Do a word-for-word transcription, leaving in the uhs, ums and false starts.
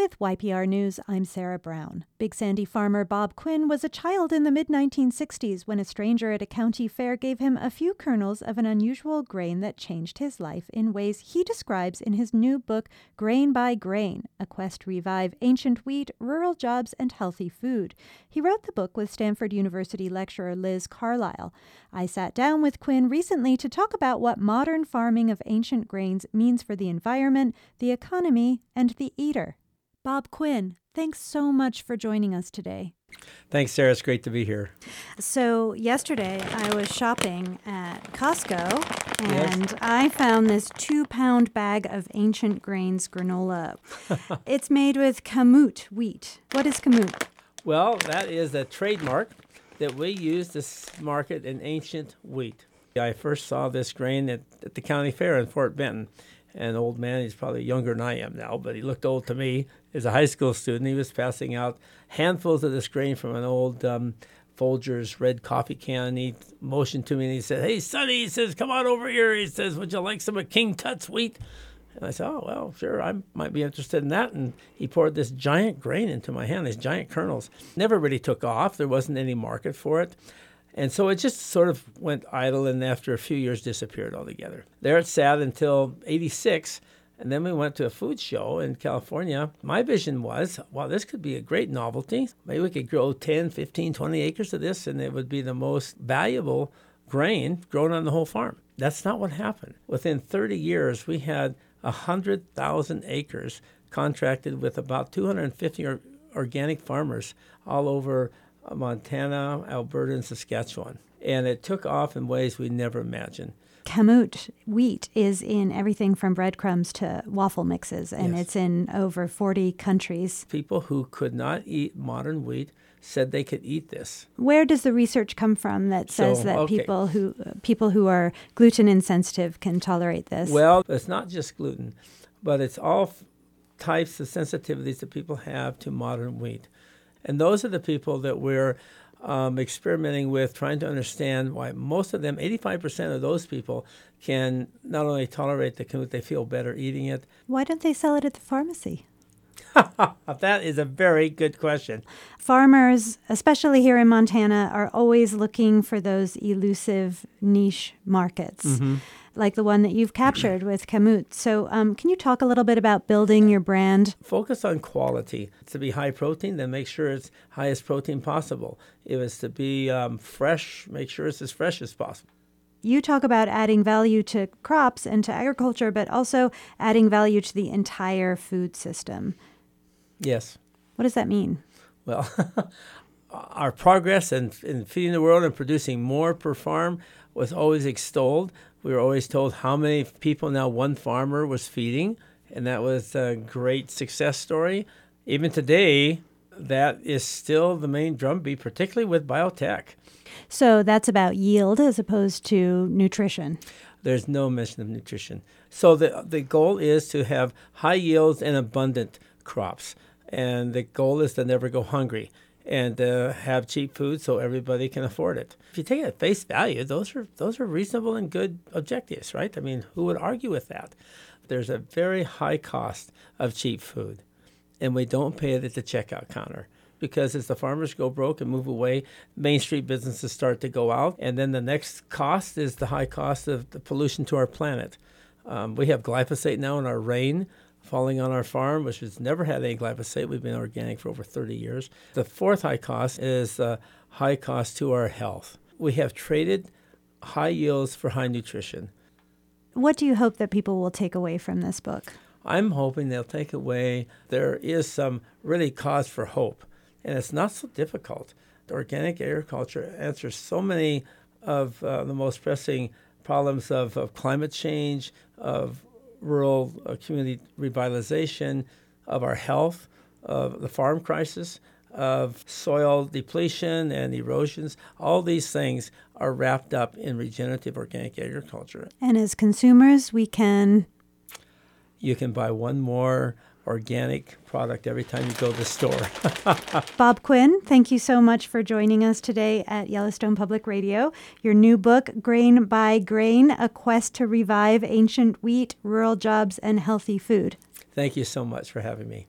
With Y P R News, I'm Sarah Brown. Big Sandy farmer Bob Quinn was a child in the mid nineteen sixties when a stranger at a county fair gave him a few kernels of an unusual grain that changed his life in ways he describes in his new book, Grain by Grain, A Quest to Revive Ancient Wheat, Rural Jobs, and Healthy Food. He wrote the book with Stanford University lecturer Liz Carlisle. I sat down with Quinn recently to talk about what modern farming of ancient grains means for the environment, the economy, and the eater. Bob Quinn, thanks so much for joining us today. Thanks, Sarah. It's great to be here. So yesterday I was shopping at Costco and Yes. I found this two-pound bag of ancient grains granola. It's made with kamut wheat. What is kamut? Well, that is a trademark that we use to s- market an ancient wheat. I first saw this grain at, at the county fair in Fort Benton. An old man, he's probably younger than I am now, but he looked old to me. As a high school student, he was passing out handfuls of this grain from an old um, Folgers red coffee can. He motioned to me and he said, "Hey, Sonny," he says, "come on over here." He says, "Would you like some of King Tut's wheat?" And I said, "Oh, well, sure, I might be interested in that." And he poured this giant grain into my hand, these giant kernels. Never really took off. There wasn't any market for it. And so it just sort of went idle and after a few years disappeared altogether. There it sat until eighty-six, and then we went to a food show in California. My vision was, wow, this could be a great novelty. Maybe we could grow ten, fifteen, twenty acres of this, and it would be the most valuable grain grown on the whole farm. That's not what happened. Within thirty years, we had one hundred thousand acres contracted with about two hundred fifty or, organic farmers all over Montana, Alberta, and Saskatchewan. And it took off in ways we never imagined. Kamut wheat is in everything from breadcrumbs to waffle mixes, and Yes. it's in over forty countries. People who could not eat modern wheat said they could eat this. Where does the research come from that says So, that okay. people who people who are gluten insensitive can tolerate this? Well, it's not just gluten, but it's all f- types of sensitivities that people have to modern wheat. And those are the people that we're um, experimenting with, trying to understand why most of them, eighty-five percent of those people, can not only tolerate the kamut, they feel better eating it. Why don't they sell it at the pharmacy? That is a very good question. Farmers, especially here in Montana, are always looking for those elusive niche markets, Mm-hmm. like the one that you've captured with kamut. So um, can you talk a little bit about building your brand? Focus on quality. To be high protein, then make sure it's highest protein possible. If it's to be um, fresh, make sure it's as fresh as possible. You talk about adding value to crops and to agriculture, but also adding value to the entire food system. Yes. What does that mean? Well, our progress in, in feeding the world and producing more per farm was always extolled. We were always told how many people now one farmer was feeding, and that was a great success story. Even today, that is still the main drumbeat, particularly with biotech. So that's about yield as opposed to nutrition. There's no mention of nutrition. So the the goal is to have high yields and abundant crops. And the goal is to never go hungry and uh, have cheap food so everybody can afford it. If you take it at face value, those are those are reasonable and good objectives, right? I mean, who would argue with that? There's a very high cost of cheap food, and we don't pay it at the checkout counter. Because as the farmers go broke and move away, Main Street businesses start to go out. And then the next cost is the high cost of the pollution to our planet. Um, we have glyphosate now in our rain falling on our farm, which has never had any glyphosate. We've been organic for over thirty years. The fourth high cost is the high cost to our health. We have traded high yields for high nutrition. What do you hope that people will take away from this book? I'm hoping they'll take away there is some really cause for hope. And it's not so difficult. The organic agriculture answers so many of uh, the most pressing problems of, of climate change, of rural uh, community revitalization, of our health, of the farm crisis, of soil depletion and erosions. All these things are wrapped up in regenerative organic agriculture. And as consumers, we can... You can buy one more organic product every time you go to the store. Bob Quinn, thank you so much for joining us today at Yellowstone Public Radio. Your new book, Grain by Grain, A Quest to Revive Ancient Wheat, Rural Jobs, and Healthy Food. Thank you so much for having me.